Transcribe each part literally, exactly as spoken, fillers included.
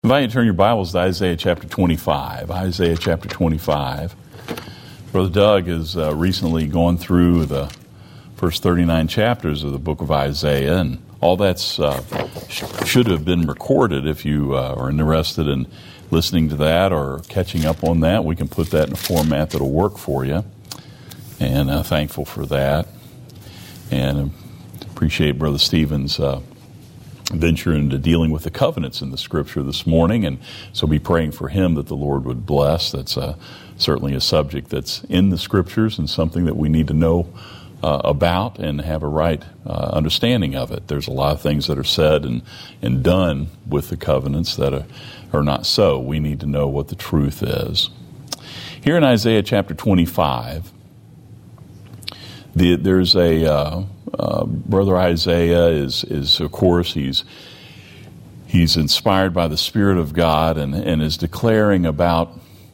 I invite you to turn your Bibles to Isaiah chapter twenty-five. Isaiah chapter twenty-five. Brother Doug has uh, recently gone through the first thirty-nine chapters of the book of Isaiah, and all that's uh, sh- should have been recorded. If you uh, are interested in listening to that or catching up on that, we can put that in a format that'll work for you, and uh, thankful for that. And appreciate Brother Stephen's uh, venture into dealing with the covenants in the Scripture this morning, and so be praying for him that the Lord would bless. That's uh, certainly a subject that's in the Scriptures and something that we need to know uh, about and have a right uh, understanding of it. There's a lot of things that are said and, and done with the covenants that are, are not so. We need to know what the truth is. Here in Isaiah chapter twenty-five, the, there's a... Uh, Uh, Brother Isaiah is, is of course, he's he's inspired by the Spirit of God and, and is declaring about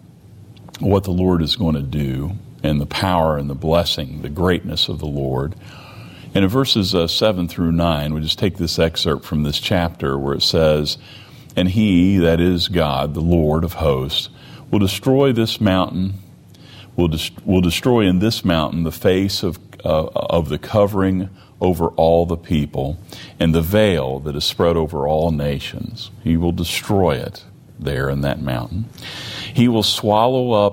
what the Lord is going to do and the power and the blessing, the greatness of the Lord. And in verses uh, seven through nine, we just take this excerpt from this chapter where it says, "And he, that is God, the Lord of hosts, will destroy this mountain, will, dest- will destroy in this mountain the face of Uh, of the covering over all the people, and the veil that is spread over all nations. He will destroy it there in that mountain. He will swallow up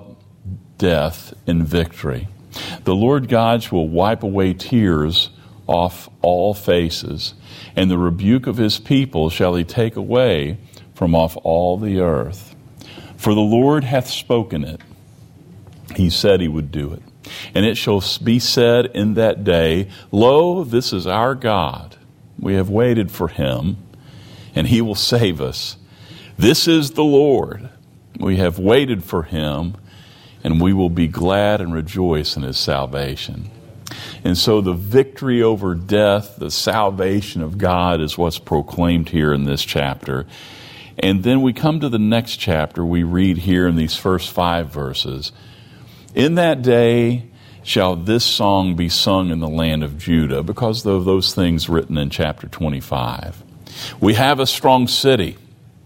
death in victory. The Lord God will wipe away tears off all faces, and the rebuke of his people shall he take away from off all the earth. For the Lord hath spoken it. He said he would do it. And it shall be said in that day, Lo, this is our God. We have waited for him, and he will save us. This is the Lord. We have waited for him, and we will be glad and rejoice in his salvation." And so the victory over death, the salvation of God, is what's proclaimed here in this chapter. And then we come to the next chapter. We read here in these first five verses, "In that day shall this song be sung in the land of Judah," because of those things written in chapter twenty-five. "We have a strong city.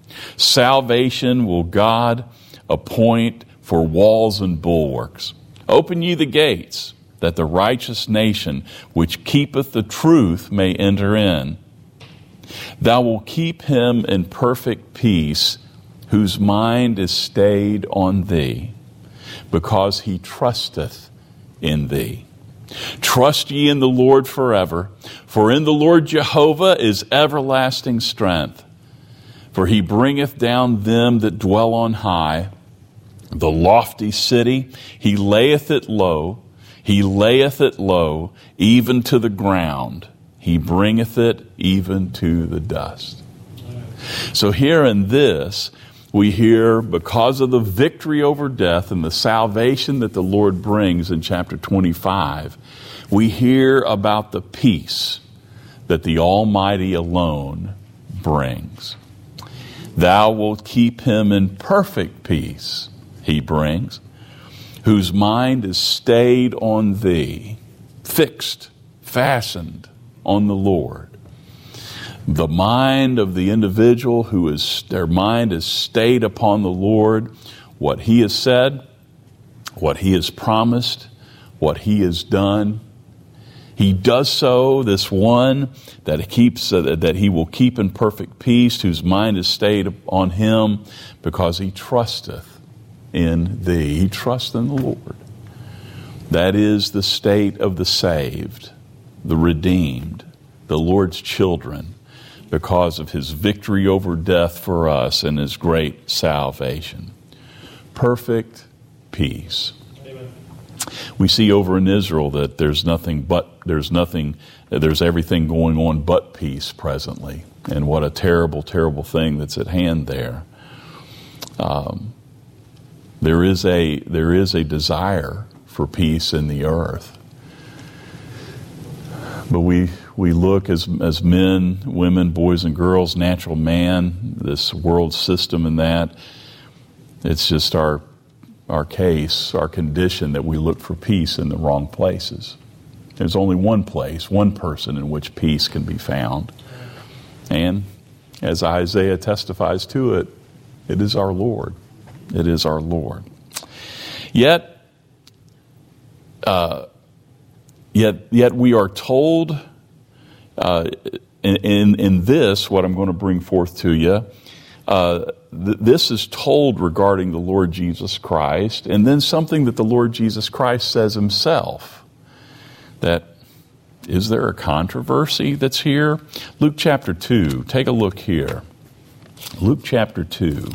Salvation will God appoint for walls and bulwarks. Open ye the gates, that the righteous nation which keepeth the truth may enter in. Thou wilt keep him in perfect peace, whose mind is stayed on thee, because he trusteth in thee. Trust ye in the Lord forever, for in the Lord Jehovah is everlasting strength. For he bringeth down them that dwell on high, the lofty city, he layeth it low, he layeth it low, even to the ground. He bringeth it even to the dust." So here in this, we hear, because of the victory over death and the salvation that the Lord brings in chapter twenty-five, we hear about the peace that the Almighty alone brings. "Thou wilt keep him in perfect peace," he brings, "whose mind is stayed on thee," fixed, fastened on the Lord. The mind of the individual who is, their mind is stayed upon the Lord, what he has said, what he has promised, what he has done. He does so, this one that keeps, uh, that he will keep in perfect peace, whose mind is stayed on him, because he trusteth in thee. He trusts in the Lord. That is the state of the saved, the redeemed, the Lord's children, because of his victory over death for us and his great salvation. Perfect peace. Amen. We see over in Israel that there's nothing but, there's nothing, there's everything going on but peace presently. And what a terrible, terrible thing that's at hand there. Um, there is a, there is a desire for peace in the earth. But we we look as as men, women, boys and girls, natural man, this world system and that, it's just our our case, our condition that we look for peace in the wrong places. There's only one place, one person in which peace can be found. And as Isaiah testifies to it, It is our Lord. It is our Lord. Yet, uh, yet, yet we are told uh, in, in in this, what I'm going to bring forth to you, uh, th- this is told regarding the Lord Jesus Christ, and then something that the Lord Jesus Christ says himself. That, is there a controversy that's here? Luke chapter two, take a look here. Luke chapter two.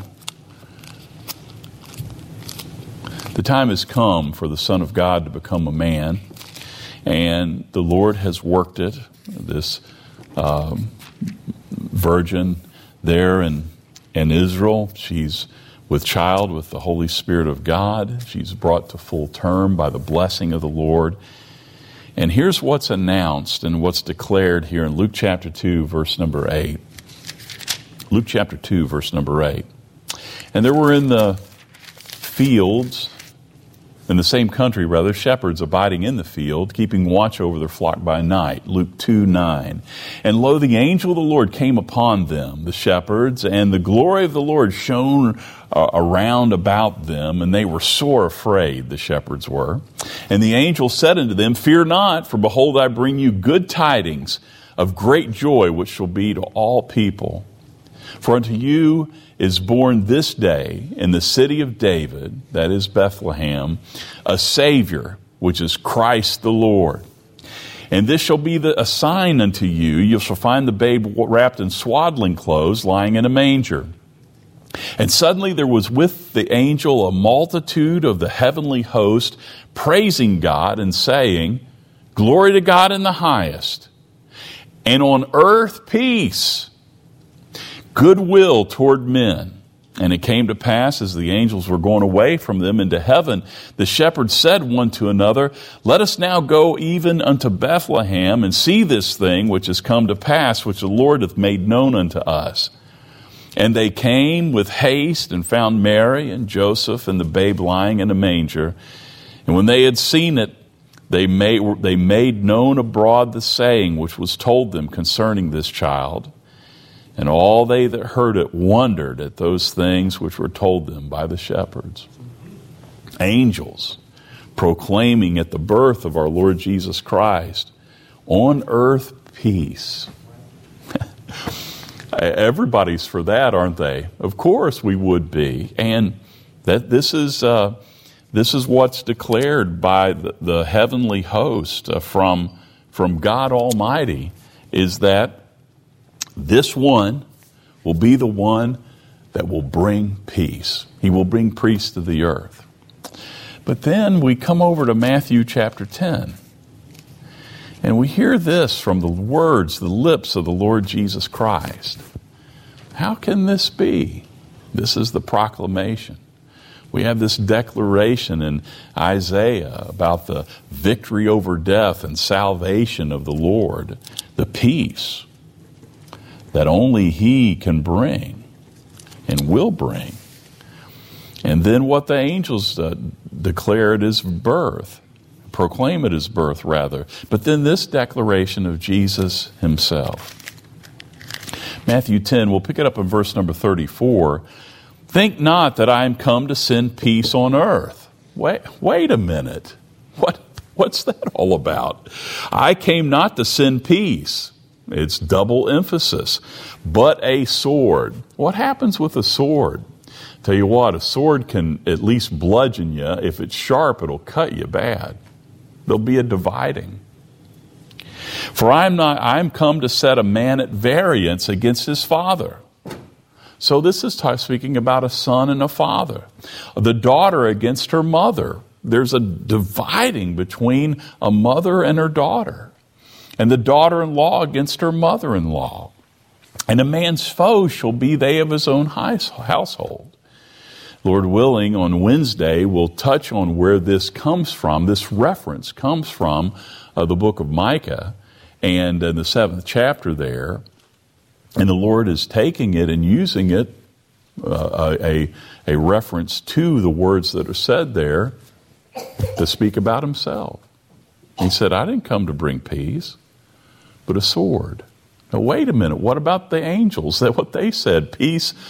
The time has come for the Son of God to become a man, and the Lord has worked it. This um, virgin there in, in Israel, she's with child with the Holy Spirit of God. She's brought to full term by the blessing of the Lord. And here's what's announced and what's declared here in Luke chapter two, verse number eight. Luke chapter two, verse number eight. And there were in the fields, in the same country rather, shepherds abiding in the field, keeping watch over their flock by night. Luke two, nine. And lo, the angel of the Lord came upon them, the shepherds, and the glory of the Lord shone uh, around about them, and they were sore afraid, the shepherds were. And the angel said unto them, Fear not, for behold, I bring you good tidings of great joy, which shall be to all people. For unto you is born this day in the city of David, that is Bethlehem, a Savior, which is Christ the Lord. And this shall be the, a sign unto you. You shall find the babe wrapped in swaddling clothes, lying in a manger. And suddenly there was with the angel a multitude of the heavenly host, praising God and saying, Glory to God in the highest, and on earth peace, goodwill toward men. And it came to pass, as the angels were going away from them into heaven, the shepherds said one to another, Let us now go even unto Bethlehem, and see this thing which is come to pass, which the Lord hath made known unto us. And they came with haste, and found Mary and Joseph and the babe lying in a manger. And when they had seen it, they made, they made known abroad the saying which was told them concerning this child. And all they that heard it wondered at those things which were told them by the shepherds. Angels proclaiming at the birth of our Lord Jesus Christ, on earth peace. Everybody's for that, aren't they? Of course we would be. And that this is uh, this is what's declared by the, the heavenly host uh, from from God Almighty, is that this one will be the one that will bring peace. He will bring peace to the earth. But then we come over to Matthew chapter ten. And we hear this from the words, the lips of the Lord Jesus Christ. How can this be? This is the proclamation. We have this declaration in Isaiah about the victory over death and salvation of the Lord, the peace that only He can bring and will bring. And then what the angels uh, declare at His birth, proclaim at His birth rather. But then this declaration of Jesus Himself. Matthew ten, we'll pick it up in verse number thirty-four. Think not that I am come to send peace on earth. Wait, wait a minute. What, what's that all about? I came not to send peace. It's double emphasis. But a sword. What happens with a sword? Tell you what, a sword can at least bludgeon you. If it's sharp, it'll cut you bad. There'll be a dividing. For I am not, I am come to set a man at variance against his father. So this is t- speaking about a son and a father. The daughter against her mother. There's a dividing between a mother and her daughter. And the daughter-in-law against her mother-in-law. And a man's foe shall be they of his own household. Lord willing, on Wednesday, we'll touch on where this comes from. This reference comes from uh, the book of Micah, and in the seventh chapter there. And the Lord is taking it and using it, uh, a, a reference to the words that are said there, to speak about Himself. He said, I didn't come to bring peace, but a sword. Now, wait a minute. What about the angels? That what they said? Peace,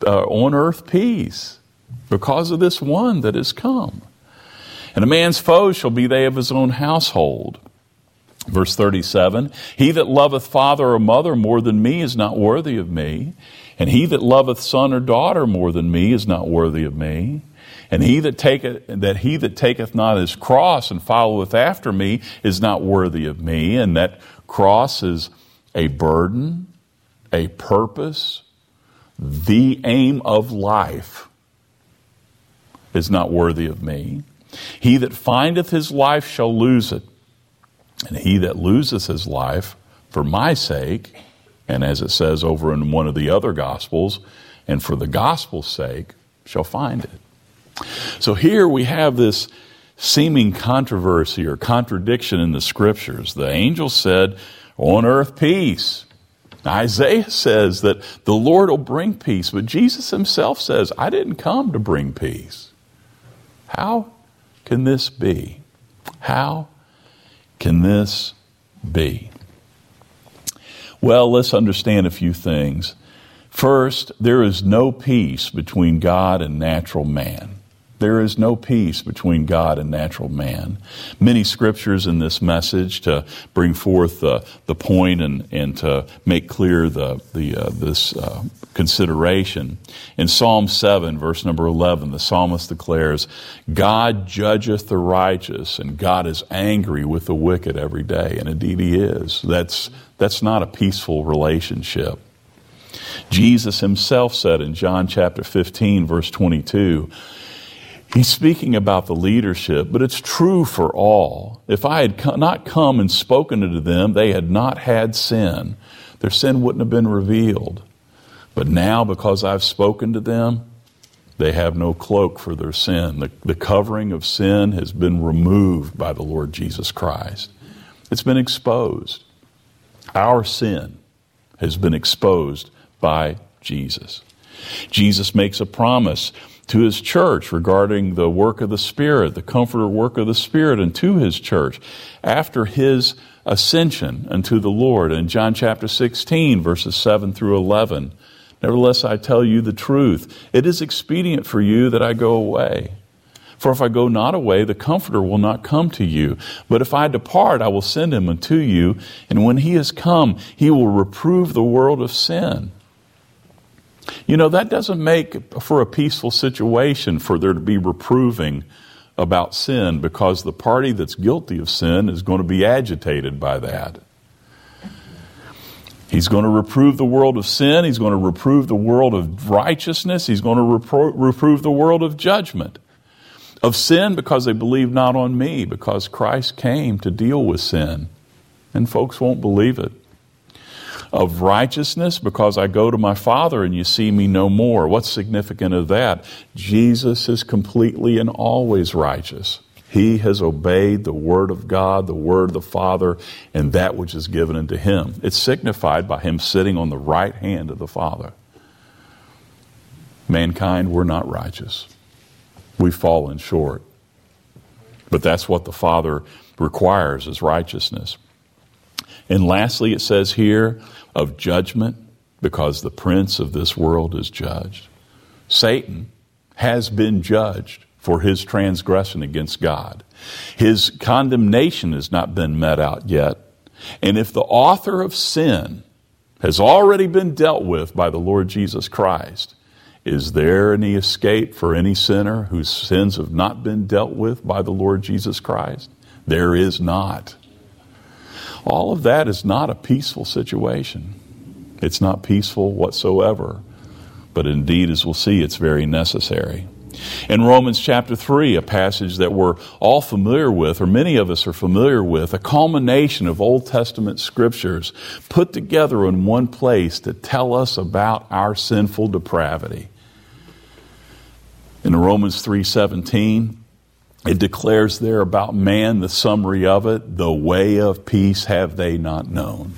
uh, on earth peace because of this one that has come. And a man's foes shall be they of his own household. Verse thirty-seven, he that loveth father or mother more than me is not worthy of me. And he that loveth son or daughter more than me is not worthy of me. And he that taketh, that he that taketh not his cross and followeth after me is not worthy of me. And that cross is a burden, a purpose, the aim of life is not worthy of me. He that findeth his life shall lose it. And he that loseth his life for my sake, and as it says over in one of the other Gospels, and for the gospel's sake, shall find it. So here we have this seeming controversy or contradiction in the Scriptures. The angel said, on earth peace. Isaiah says that the Lord will bring peace, but Jesus himself says, I didn't come to bring peace. How can this be? How can this be? Well, let's understand a few things. First, there is no peace between God and natural man. There is no peace between God and natural man. Many scriptures in this message to bring forth uh, the point and, and to make clear the, the uh, this uh, consideration. In Psalm seven, verse number eleven, the psalmist declares, God judgeth the righteous, and God is angry with the wicked every day. And indeed he is. That's, that's not a peaceful relationship. Jesus himself said in John chapter fifteen, verse twenty-two, he's speaking about the leadership, but it's true for all. If I had not come and spoken unto them, they had not had sin. Their sin wouldn't have been revealed. But now, because I've spoken to them, they have no cloak for their sin. The, the covering of sin has been removed by the Lord Jesus Christ. It's been exposed. Our sin has been exposed by Jesus. Jesus makes a promise to his church regarding the work of the Spirit, the comforter work of the Spirit, and to his church after his ascension unto the Lord. In John chapter sixteen, verses seven through eleven, nevertheless I tell you the truth, it is expedient for you that I go away. For if I go not away, the Comforter will not come to you. But if I depart, I will send him unto you. And when he is come, he will reprove the world of sin. You know, that doesn't make for a peaceful situation for there to be reproving about sin, because the party that's guilty of sin is going to be agitated by that. He's going to reprove the world of sin. He's going to reprove the world of righteousness. He's going to repro- reprove the world of judgment. Of sin, because they believe not on me, because Christ came to deal with sin. And folks won't believe it. Of righteousness, because I go to my Father and you see me no more. What's significant of that? Jesus is completely and always righteous. He has obeyed the word of God, the word of the Father, and that which is given unto him. It's signified by him sitting on the right hand of the Father. Mankind, we're not righteous. We've fallen short. But that's what the Father requires, is righteousness. And lastly, it says here, of judgment, because the prince of this world is judged. Satan has been judged for his transgression against God. His condemnation has not been met out yet. And if the author of sin has already been dealt with by the Lord Jesus Christ, is there any escape for any sinner whose sins have not been dealt with by the Lord Jesus Christ? There is not. All of that is not a peaceful situation. It's not peaceful whatsoever. But indeed, as we'll see, it's very necessary. In Romans chapter three, a passage that we're all familiar with, or many of us are familiar with, a culmination of Old Testament scriptures put together in one place to tell us about our sinful depravity. In Romans three seventeen, it declares there about man, the summary of it, the way of peace have they not known.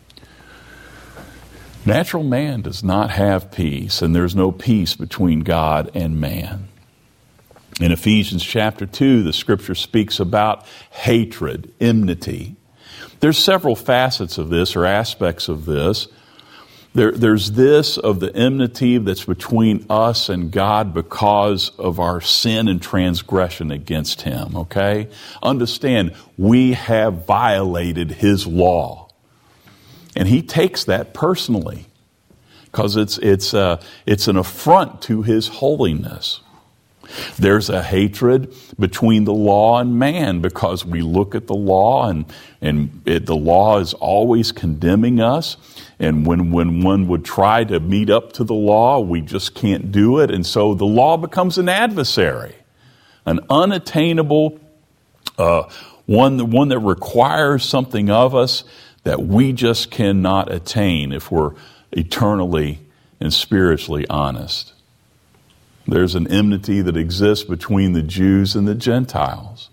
Natural man does not have peace, and there's no peace between God and man. In Ephesians chapter two, the scripture speaks about hatred, enmity. There's several facets of this or aspects of this. There, there's this of the enmity that's between us and God because of our sin and transgression against Him, okay? Understand, we have violated His law. And He takes that personally because it's, it's, uh, it's an affront to His holiness. There's a hatred between the law and man because we look at the law and, and it, the law is always condemning us. And when, when one would try to meet up to the law, we just can't do it. And so the law becomes an adversary, an unattainable, uh, one, one that requires something of us that we just cannot attain if we're eternally and spiritually honest. There's an enmity that exists between the Jews and the Gentiles.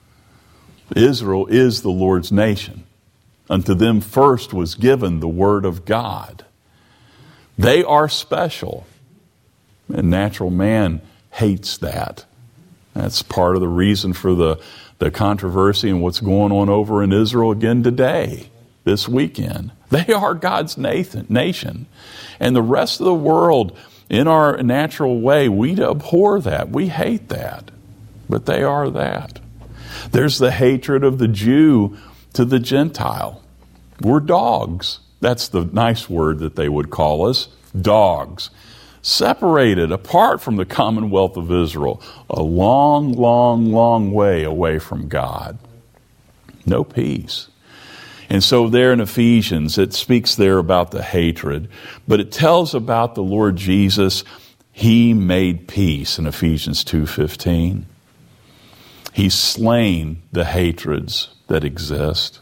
Israel is the Lord's nation. Unto them first was given the word of God. They are special. And natural man hates that. That's part of the reason for the, the controversy and what's going on over in Israel again today, this weekend. They are God's nation. And the rest of the world, in our natural way, we abhor that. We hate that. But they are that. There's the hatred of the Jew to the Gentile. We're dogs. That's the nice word that they would call us. Dogs. Separated, apart from the commonwealth of Israel. A long, long, long way away from God. No peace. And so there in Ephesians, it speaks there about the hatred, but it tells about the Lord Jesus. He made peace in Ephesians two fifteen. He's slain the hatreds that exist.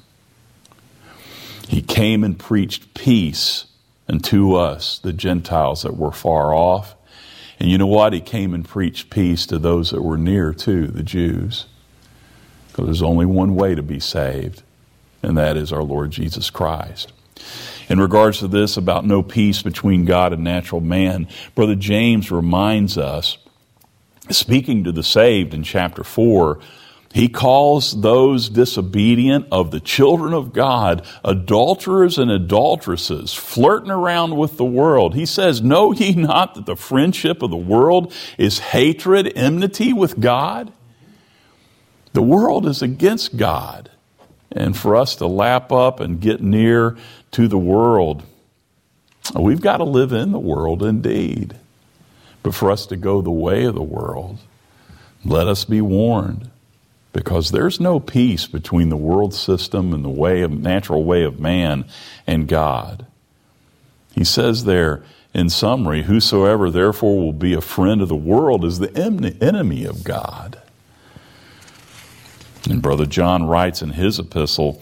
He came and preached peace unto us, the Gentiles that were far off. And you know what? He came and preached peace to those that were near too, the Jews. Because there's only one way to be saved. And that is our Lord Jesus Christ. In regards to this about no peace between God and natural man, Brother James reminds us, speaking to the saved in chapter four, he calls those disobedient of the children of God adulterers and adulteresses, flirting around with the world. He says, know ye not that the friendship of the world is hatred, enmity with God? The world is against God. And for us to lap up and get near to the world, we've got to live in the world indeed. But for us to go the way of the world, let us be warned, because there's no peace between the world system and the way of natural way of man and God. He says there in summary, whosoever therefore will be a friend of the world is the enemy of God. And Brother John writes in his epistle,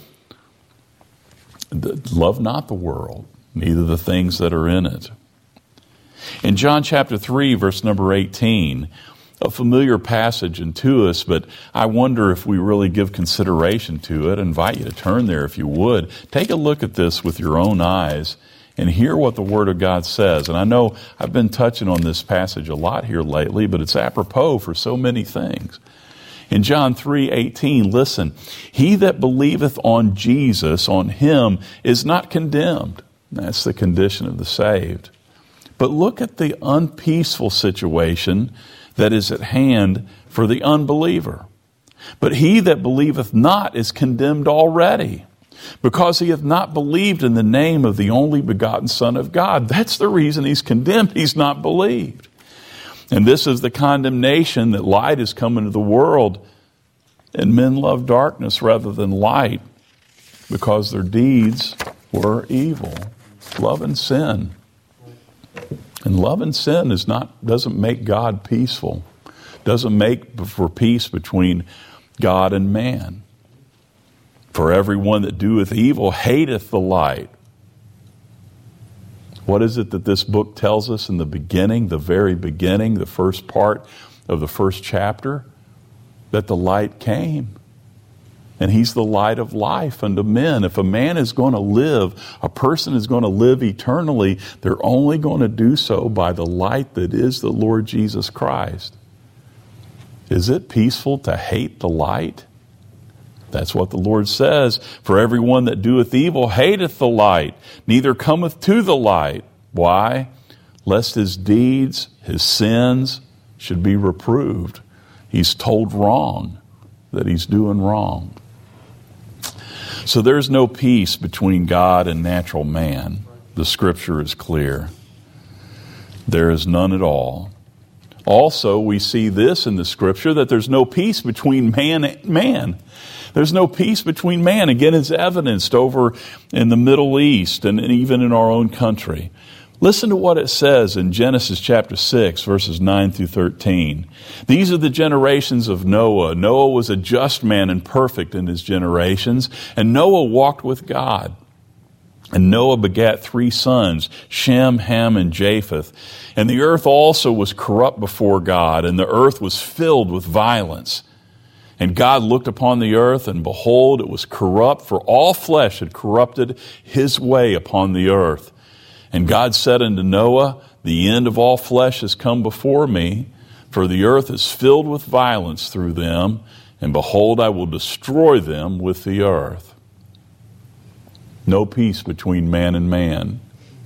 love not the world, neither the things that are in it. In John chapter three, verse number eighteen, a familiar passage unto us, but I wonder if we really give consideration to it. I invite you to turn there if you would. Take a look at this with your own eyes and hear what the Word of God says. And I know I've been touching on this passage a lot here lately, but it's apropos for so many things. In John three eighteen, listen, he that believeth on Jesus, on him, is not condemned. That's the condition of the saved. But look at the unpeaceful situation that is at hand for the unbeliever. But he that believeth not is condemned already, because he hath not believed in the name of the only begotten Son of God. That's the reason he's condemned. He's not believed. And this is the condemnation that light has come into the world, and men love darkness rather than light because their deeds were evil. Love and sin. And love and sin is not doesn't make God peaceful. Doesn't make for peace between God and man. For everyone that doeth evil hateth the light. What is it that this book tells us in the beginning, the very beginning, the first part of the first chapter? That the light came. And he's the light of life unto men. If a man is going to live, a person is going to live eternally, they're only going to do so by the light that is the Lord Jesus Christ. Is it peaceful to hate the light? That's what the Lord says. For everyone that doeth evil hateth the light, neither cometh to the light. Why? Lest his deeds, his sins, should be reproved. He's told wrong, that he's doing wrong. So there's no peace between God and natural man. The Scripture is clear. There is none at all. Also, we see this in the Scripture, that there's no peace between man and man. There's no peace between man. Again, it's evidenced over in the Middle East and even in our own country. Listen to what it says in Genesis chapter six, verses nine through thirteen. These are the generations of Noah. Noah was a just man and perfect in his generations, and Noah walked with God. And Noah begat three sons, Shem, Ham, and Japheth. And the earth also was corrupt before God, and the earth was filled with violence. And God looked upon the earth, and behold, it was corrupt, for all flesh had corrupted his way upon the earth. And God said unto Noah, the end of all flesh has come before me, for the earth is filled with violence through them, and behold, I will destroy them with the earth. No peace between man and man.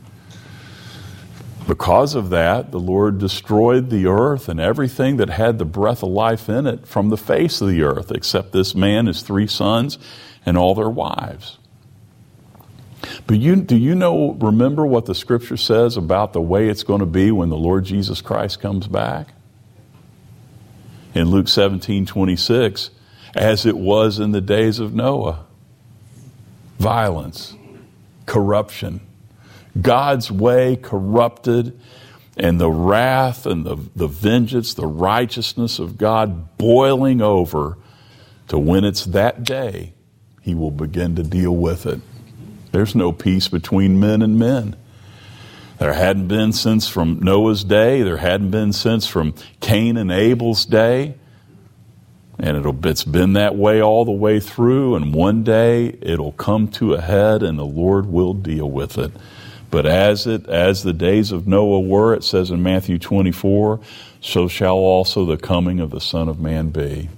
Because of that, the Lord destroyed the earth and everything that had the breath of life in it from the face of the earth, except this man, his three sons, and all their wives. But you, do you know, remember what the Scripture says about the way it's going to be when the Lord Jesus Christ comes back? In Luke seventeen twenty-six, as it was in the days of Noah. Violence, corruption, God's way corrupted, and the wrath and the, the vengeance, the righteousness of God boiling over to when it's that day, he will begin to deal with it. There's no peace between men and men. There hadn't been since from Noah's day. There hadn't been since from Cain and Abel's day. And it'll, it's been that way all the way through, and one day it'll come to a head and the Lord will deal with it. But as it as the days of Noah were, it says in Matthew twenty-four, so shall also the coming of the Son of Man be.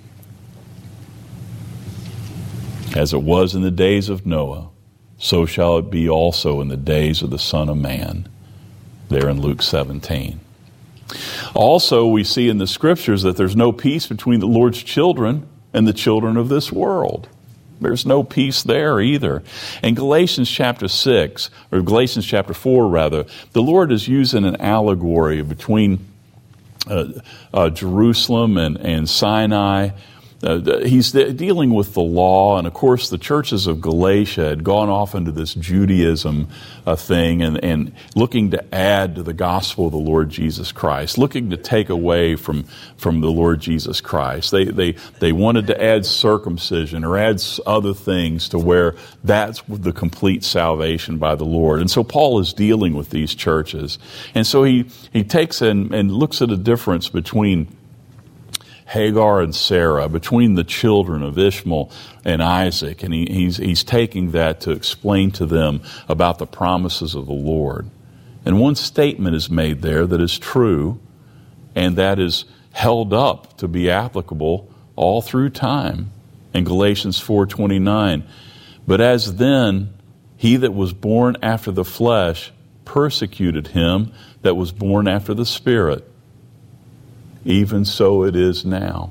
As it was in the days of Noah, so shall it be also in the days of the Son of Man. There in Luke seventeen. Also, we see in the Scriptures that there's no peace between the Lord's children and the children of this world. There's no peace there either. In Galatians chapter six, or Galatians chapter four rather, the Lord is using an allegory between uh, uh, Jerusalem and, and Sinai. Uh, he's de- dealing with the law, and of course the churches of Galatia had gone off into this Judaism uh, thing and, and looking to add to the gospel of the Lord Jesus Christ, looking to take away from, from the Lord Jesus Christ. They, they, they wanted to add circumcision or add other things to where that's the complete salvation by the Lord. And so Paul is dealing with these churches. And so he, he takes and, and looks at a difference between Hagar and Sarah, between the children of Ishmael and Isaac. And he, he's, he's taking that to explain to them about the promises of the Lord. And one statement is made there that is true, and that is held up to be applicable all through time. In Galatians four twenty-nine, but as then he that was born after the flesh persecuted him that was born after the Spirit. Even so it is now.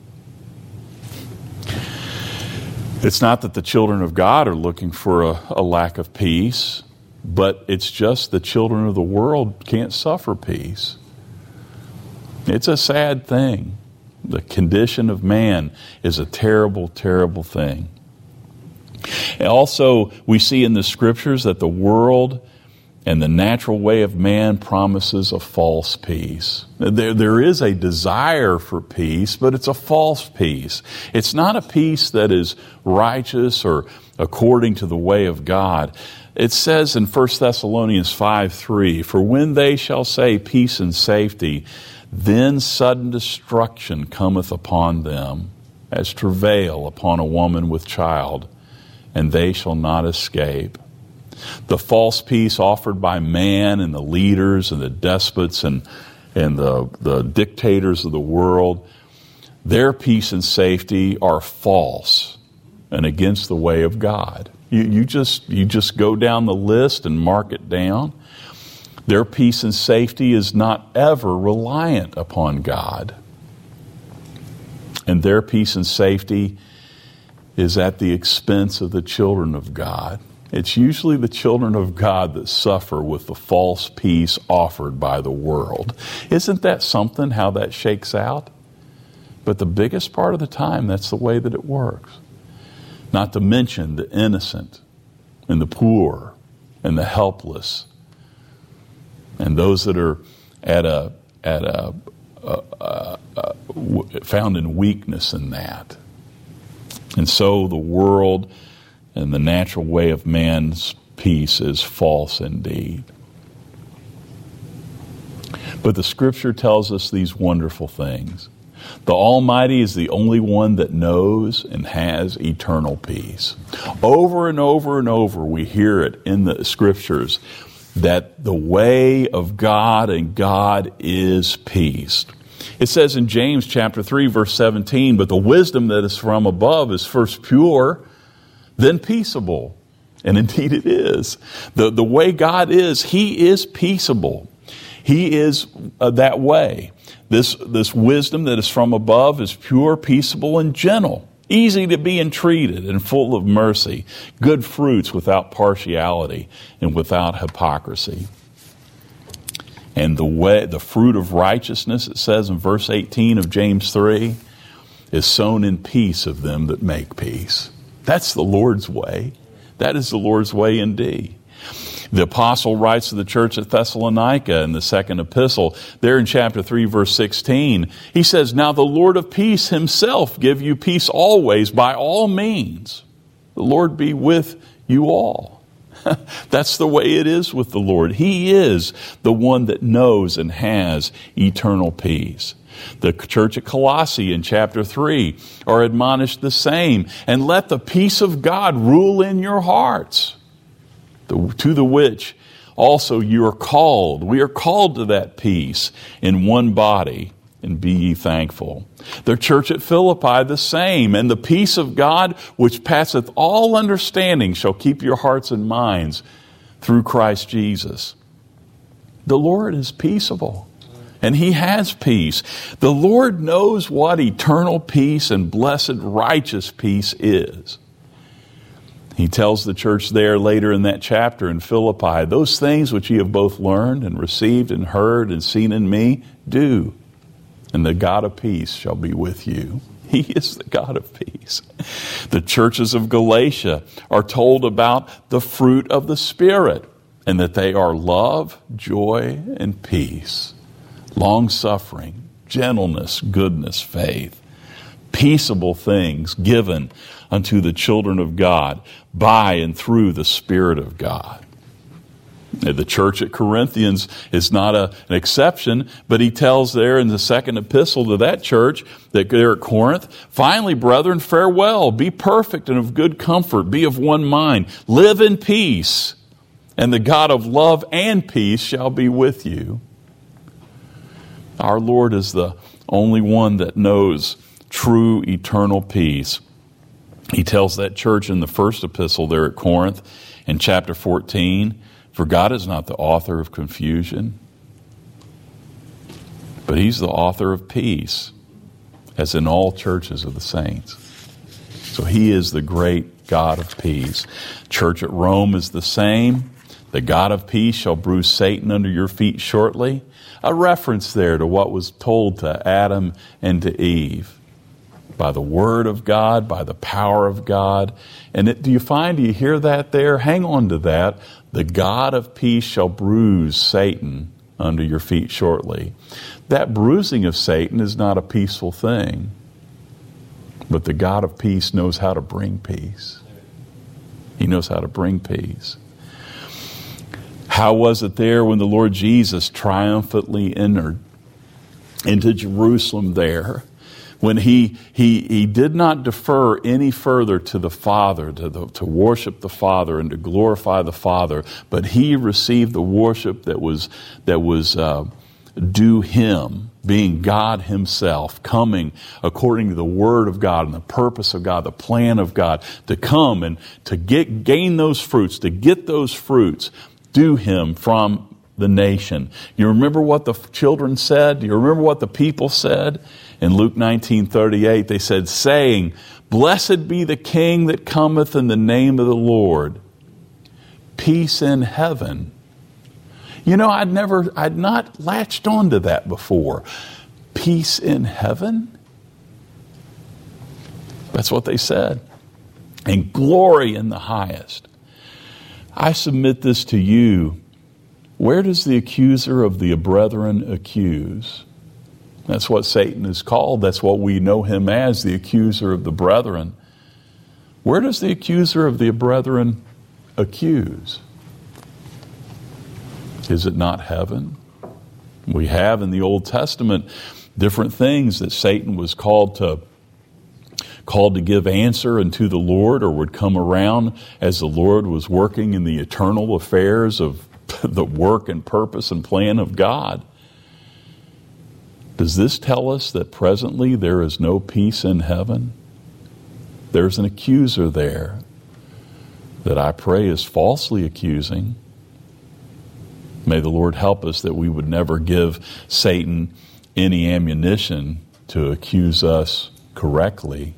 It's not that the children of God are looking for a, a lack of peace, but it's just the children of the world can't suffer peace. It's a sad thing. The condition of man is a terrible, terrible thing. And also, we see in the Scriptures that the world and the natural way of man promises a false peace. There, there is a desire for peace, but it's a false peace. It's not a peace that is righteous or according to the way of God. It says in First Thessalonians five three, for when they shall say peace and safety, then sudden destruction cometh upon them, as travail upon a woman with child, and they shall not escape. The false peace offered by man and the leaders and the despots and, and the, the dictators of the world, their peace and safety are false. and against the way of God. You, you just you just go down the list and mark it down. Their peace and safety is not ever reliant upon God. And their peace and safety is at the expense of the children of God. It's usually the children of God that suffer with the false peace offered by the world. Isn't that something, how that shakes out? But the biggest part of the time, that's the way that it works. Not to mention the innocent and the poor and the helpless and those that are at a at a, a, a, a w- found in weakness in that. And so the world and the natural way of man's peace is false indeed. But the Scripture tells us these wonderful things. The Almighty is the only one that knows and has eternal peace. Over and over and over we hear it in the Scriptures that the way of God and God is peace. It says in James chapter three, verse seventeen, but the wisdom that is from above is first pure, then peaceable. And indeed it is. The, the way God is, He is peaceable. He is uh, that way. This, this wisdom that is from above is pure, peaceable, and gentle, easy to be entreated and full of mercy, good fruits without partiality and without hypocrisy. And the way, the fruit of righteousness, it says in verse eighteen of James three, is sown in peace of them that make peace. That's the Lord's way. That is the Lord's way indeed. The apostle writes to the church at Thessalonica in the second epistle, there in chapter three, verse sixteen, he says, now the Lord of peace himself give you peace always by all means. The Lord be with you all. That's the way it is with the Lord. He is the one that knows and has eternal peace. The church at Colossae in chapter three are admonished the same. And let the peace of God rule in your hearts, the, to the which also you are called. We are called to that peace in one body, and be ye thankful. The church at Philippi the same. And the peace of God, which passeth all understanding, shall keep your hearts and minds through Christ Jesus. The Lord is peaceable. And He has peace. The Lord knows what eternal peace and blessed righteous peace is. He tells the church there later in that chapter in Philippi, those things which ye have both learned and received and heard and seen in me, do. And the God of peace shall be with you. He is the God of peace. The churches of Galatia are told about the fruit of the Spirit, and that they are love, joy, and peace, long-suffering, gentleness, goodness, faith, peaceable things given unto the children of God by and through the Spirit of God. The church at Corinthians is not a, an exception, but he tells there in the second epistle to that church that they're at Corinth, finally, brethren, farewell, be perfect and of good comfort, be of one mind, live in peace, and the God of love and peace shall be with you. Our Lord is the only one that knows true eternal peace. He tells that church in the first epistle there at Corinth in chapter fourteen, for God is not the author of confusion, but He's the author of peace, as in all churches of the saints. So He is the great God of peace. Church at Rome is the same. The God of peace shall bruise Satan under your feet shortly. A reference there to what was told to Adam and to Eve. By the word of God, by the power of God. And it, do you find, do you hear that there? Hang on to that. The God of peace shall bruise Satan under your feet shortly. That bruising of Satan is not a peaceful thing. But the God of peace knows how to bring peace. He knows how to bring peace. How was it there when the Lord Jesus triumphantly entered into Jerusalem there? When he, he, he did not defer any further to the Father, to, the, to worship the Father and to glorify the Father, but He received the worship that was, that was uh, do him, being God himself, coming according to the word of God and the purpose of God, the plan of God, to come and to get gain those fruits, to get those fruits, do him from the nation. You remember what the children said? Do you remember what the people said? In Luke nineteen thirty-eight, they said, saying, "Blessed be the King that cometh in the name of the Lord. Peace in heaven." You know, I'd never, I'd not latched onto that before. Peace in heaven? That's what they said. And glory in the highest. I submit this to you. Where does the accuser of the brethren accuse? That's what Satan is called. That's what we know him as, the accuser of the brethren. Where does the accuser of the brethren accuse? Is it not heaven? We have in the Old Testament different things that Satan was called to called to give answer unto the Lord, or would come around as the Lord was working in the eternal affairs of the work and purpose and plan of God. Does this tell us that presently there is no peace in heaven? There's an accuser there that I pray is falsely accusing. May the Lord help us that we would never give Satan any ammunition to accuse us correctly.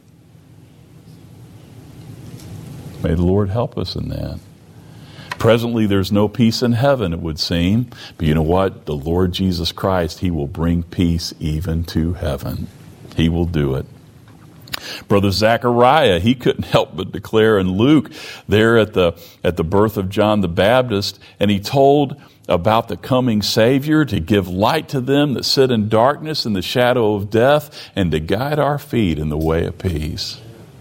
May the Lord help us in that. Presently, there's no peace in heaven, it would seem. But you know what? The Lord Jesus Christ, he will bring peace even to heaven. He will do it. Brother Zechariah, he couldn't help but declare in Luke, there at the at the birth of John the Baptist, and he told about the coming Savior to give light to them that sit in darkness and the shadow of death, and to guide our feet in the way of peace.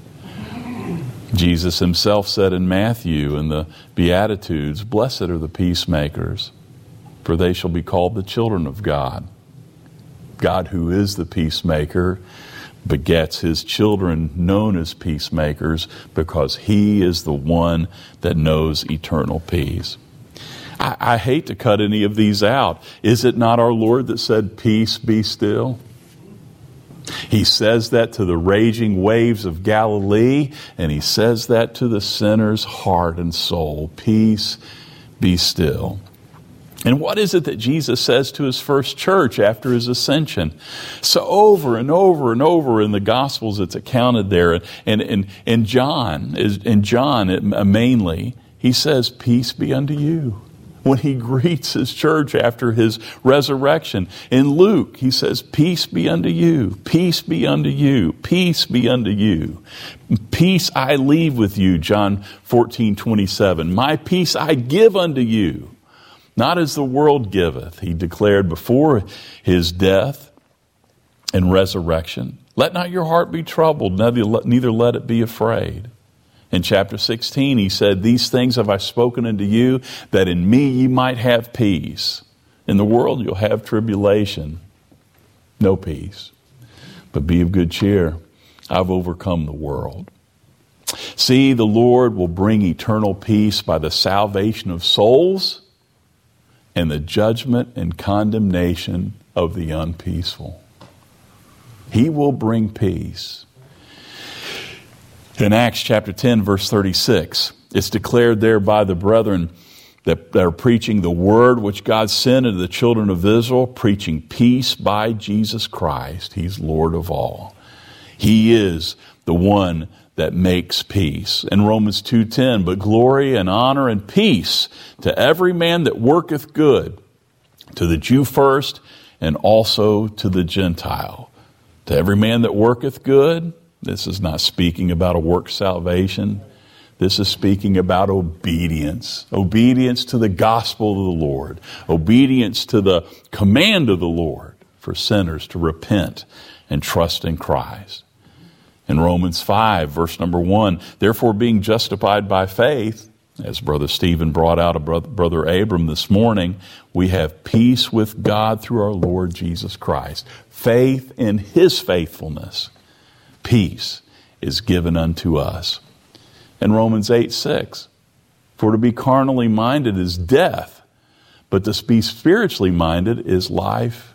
Jesus himself said in Matthew in the Beatitudes, "Blessed are the peacemakers, for they shall be called the children of God." God, who is the peacemaker, begets his children known as peacemakers, because he is the one that knows eternal peace. I, I hate to cut any of these out. Is it not our Lord that said, "Peace, be still"? He says that to the raging waves of Galilee, and he says that to the sinner's heart and soul. Peace, be still. And what is it that Jesus says to his first church after his ascension? So over and over and over in the Gospels it's accounted there. And in and John, in John it, mainly, he says, "Peace be unto you." When he greets his church after his resurrection. In Luke, he says, "Peace be unto you, peace be unto you, peace be unto you. Peace I leave with you," John fourteen twenty-seven. "My peace I give unto you, not as the world giveth," he declared before his death and resurrection. "Let not your heart be troubled, neither let it be afraid." In chapter sixteen, he said, "These things have I spoken unto you, that in me ye might have peace. In the world you'll have tribulation." No peace. But be of good cheer. I've overcome the world. See, the Lord will bring eternal peace by the salvation of souls and the judgment and condemnation of the unpeaceful. He will bring peace. In Acts chapter ten, verse thirty-six, it's declared there by the brethren that are preaching the word which God sent unto the children of Israel, preaching peace by Jesus Christ. He's Lord of all. He is the one that makes peace. In Romans two ten, "But glory and honor and peace to every man that worketh good, to the Jew first, and also to the Gentile." To every man that worketh good. This is not speaking about a work salvation. This is speaking about obedience. Obedience to the gospel of the Lord. Obedience to the command of the Lord for sinners to repent and trust in Christ. In Romans five, verse number one, "Therefore being justified by faith," as Brother Stephen brought out of Brother Abram this morning, "we have peace with God through our Lord Jesus Christ." Faith in his faithfulness. Peace is given unto us. In Romans eight six, "For to be carnally minded is death, but to be spiritually minded is life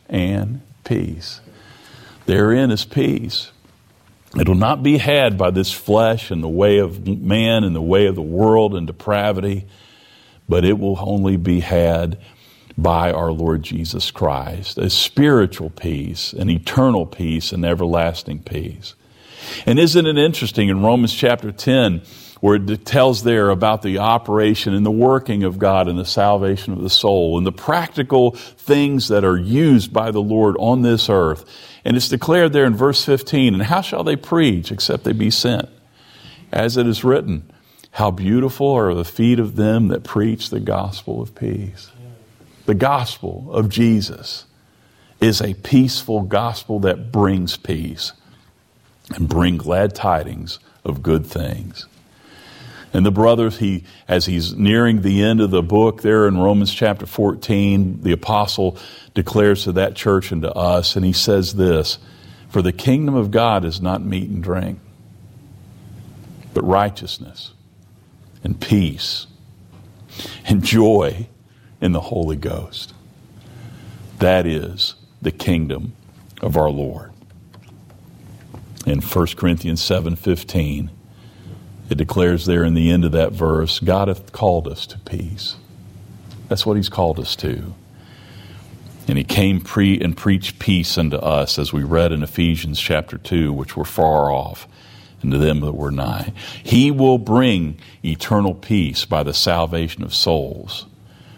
and peace. Therein is peace. It will not be had by this flesh and the way of man and the way of the world and depravity, but it will only be had by our Lord Jesus Christ, a spiritual peace, an eternal peace, an everlasting peace. And isn't it interesting in Romans chapter ten, where it tells there about the operation and the working of God and the salvation of the soul and the practical things that are used by the Lord on this earth. And it's declared there in verse fifteen, and how shall they preach except they be sent? As it is written, how beautiful are the feet of them that preach the gospel of peace. The gospel of Jesus is a peaceful gospel that brings peace and bring glad tidings of good things. And the brothers, he, as he's nearing the end of the book there in Romans chapter fourteen, the apostle declares to that church and to us, and he says this, for the kingdom of God is not meat and drink, but righteousness and peace and joy in the Holy Ghost. That is the kingdom of our Lord. In First Corinthians seven fifteen, it declares there in the end of that verse, God hath called us to peace. That's what he's called us to. And he came pre and preached peace unto us, as we read in Ephesians chapter two, which were far off, and to them that were nigh. He will bring eternal peace by the salvation of souls.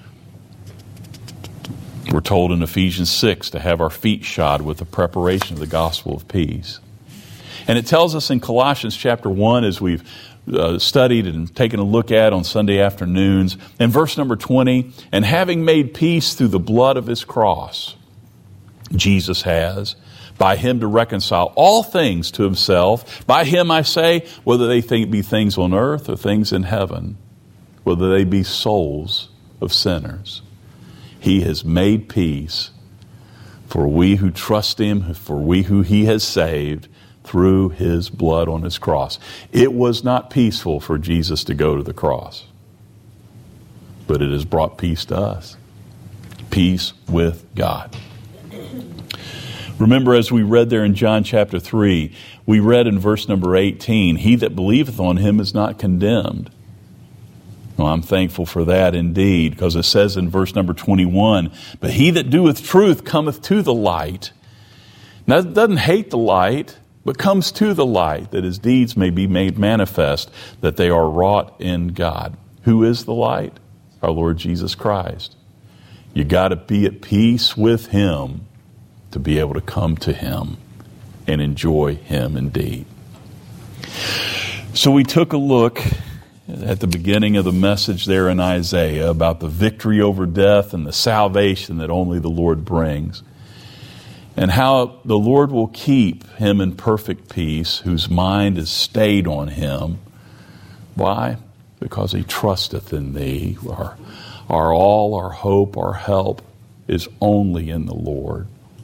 We're told in Ephesians six to have our feet shod with the preparation of the gospel of peace. And it tells us in Colossians chapter one, as we've uh, studied and taken a look at on Sunday afternoons, in verse number twenty, and having made peace through the blood of his cross, Jesus has, by him to reconcile all things to himself. By him, I say, whether they think be things on earth or things in heaven, whether they be souls of sinners. He has made peace for we who trust him, for we who he has saved through his blood on his cross. It was not peaceful for Jesus to go to the cross, but it has brought peace to us. Peace with God. Remember, as we read there in John chapter three, we read in verse number eighteen, he that believeth on him is not condemned. Well, I'm thankful for that indeed, because it says in verse number twenty-one, but he that doeth truth cometh to the light. Now, it doesn't hate the light, but comes to the light, that his deeds may be made manifest, that they are wrought in God. Who is the light? Our Lord Jesus Christ. You got to be at peace with him to be able to come to him and enjoy him indeed. So we took a look at the beginning of the message there in Isaiah about the victory over death and the salvation that only the Lord brings, and how the Lord will keep him in perfect peace whose mind is stayed on him. Why? Because he trusteth in thee. Our, our all, our hope, our help is only in the Lord.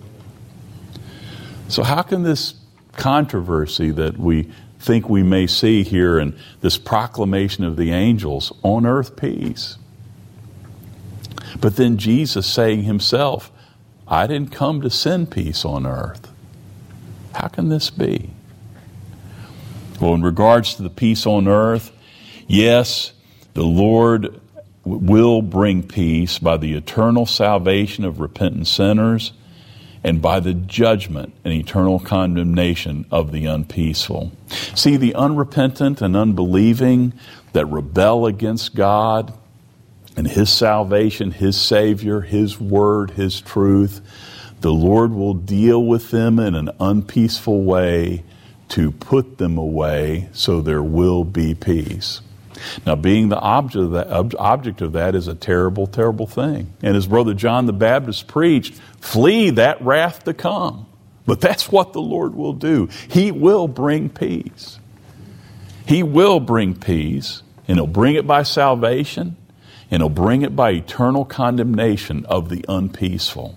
So how can this controversy that we think we may see here in this proclamation of the angels, on earth peace, but then Jesus saying himself, I didn't come to send peace on earth. How can this be? Well, in regards to the peace on earth, yes, the Lord will bring peace by the eternal salvation of repentant sinners and by the judgment and eternal condemnation of the unpeaceful. See, the unrepentant and unbelieving that rebel against God and his salvation, his Savior, his word, his truth, the Lord will deal with them in an unpeaceful way to put them away so there will be peace. Now, being the object of that, object of that is a terrible, terrible thing. And as Brother John the Baptist preached, flee that wrath to come. But that's what the Lord will do. He will bring peace. He will bring peace, and he'll bring it by salvation, and he'll bring it by eternal condemnation of the unpeaceful.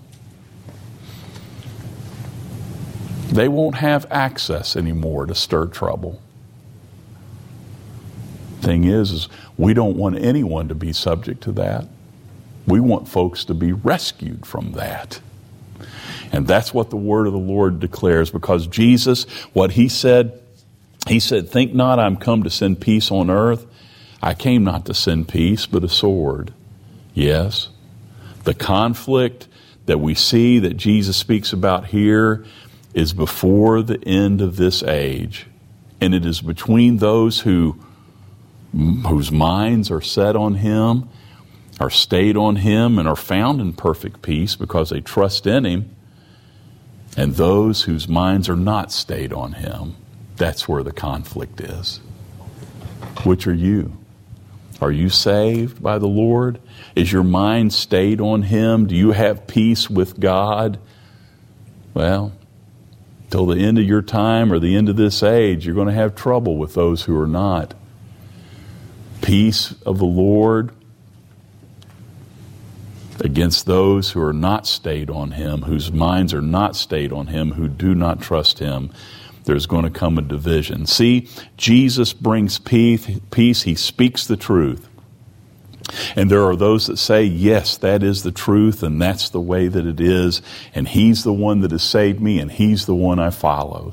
They won't have access anymore to stir trouble. Thing is, is we don't want anyone to be subject to that. We want folks to be rescued from that. And that's what the word of the Lord declares, because Jesus, what he said, he said, think not I'm come to send peace on earth. I came not to send peace, but a sword. Yes, the conflict that we see that Jesus speaks about here is before the end of this age. And it is between those who whose minds are set on him, are stayed on him, and are found in perfect peace because they trust in him, and those whose minds are not stayed on him. That's where the conflict is. Which are you? Are you saved by the Lord? Is your mind stayed on him? Do you have peace with God? Well, till the end of your time or the end of this age, you're going to have trouble with those who are not. Peace of the Lord against those who are not stayed on him, whose minds are not stayed on him, who do not trust him. There's going to come a division. See, Jesus brings peace. Peace. He speaks the truth. And there are those that say, yes, that is the truth, and that's the way that it is, and he's the one that has saved me, and he's the one I follow.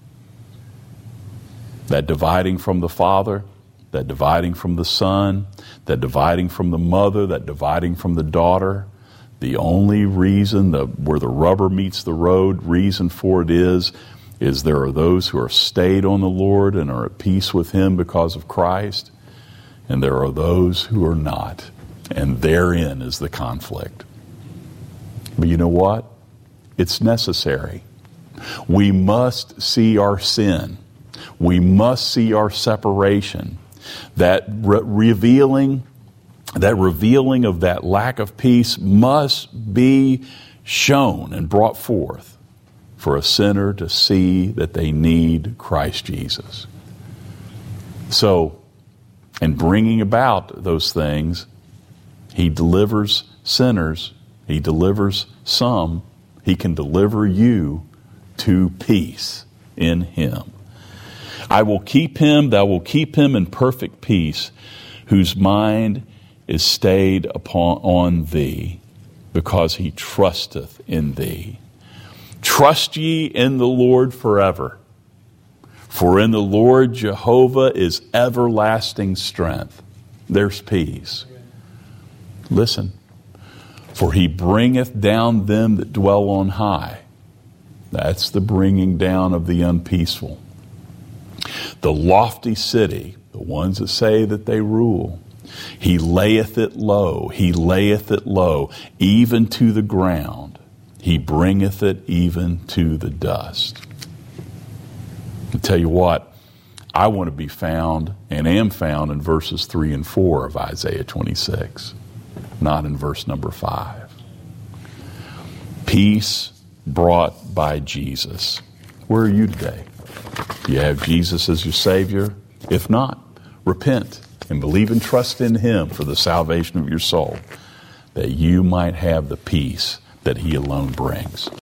That dividing from the Father, that dividing from the Son, that dividing from the mother, that dividing from the daughter, the only reason, the, where the rubber meets the road, reason for it is, is there are those who are stayed on the Lord and are at peace with him because of Christ, and there are those who are not, and therein is the conflict. But you know what? It's necessary. We must see our sin. We must see our separation. That re- revealing, that revealing of that lack of peace must be shown and brought forth for a sinner to see that they need Christ Jesus. So, in bringing about those things, he delivers sinners. He delivers some. He can deliver you to peace in him. I will keep him, thou will keep him in perfect peace, whose mind is stayed upon on thee, because he trusteth in thee. Trust ye in the Lord forever, for in the Lord Jehovah is everlasting strength. There's peace. Listen, for he bringeth down them that dwell on high. That's the bringing down of the unpeaceful. The lofty city, the ones that say that they rule, he layeth it low, he layeth it low, even to the ground. He bringeth it even to the dust. I'll tell you what, I want to be found and am found in verses three and four of Isaiah twenty-six, not in verse number five. Peace brought by Jesus. Where are you today? Do you have Jesus as your Savior? If not, repent and believe and trust in him for the salvation of your soul, that you might have the peace that he alone brings.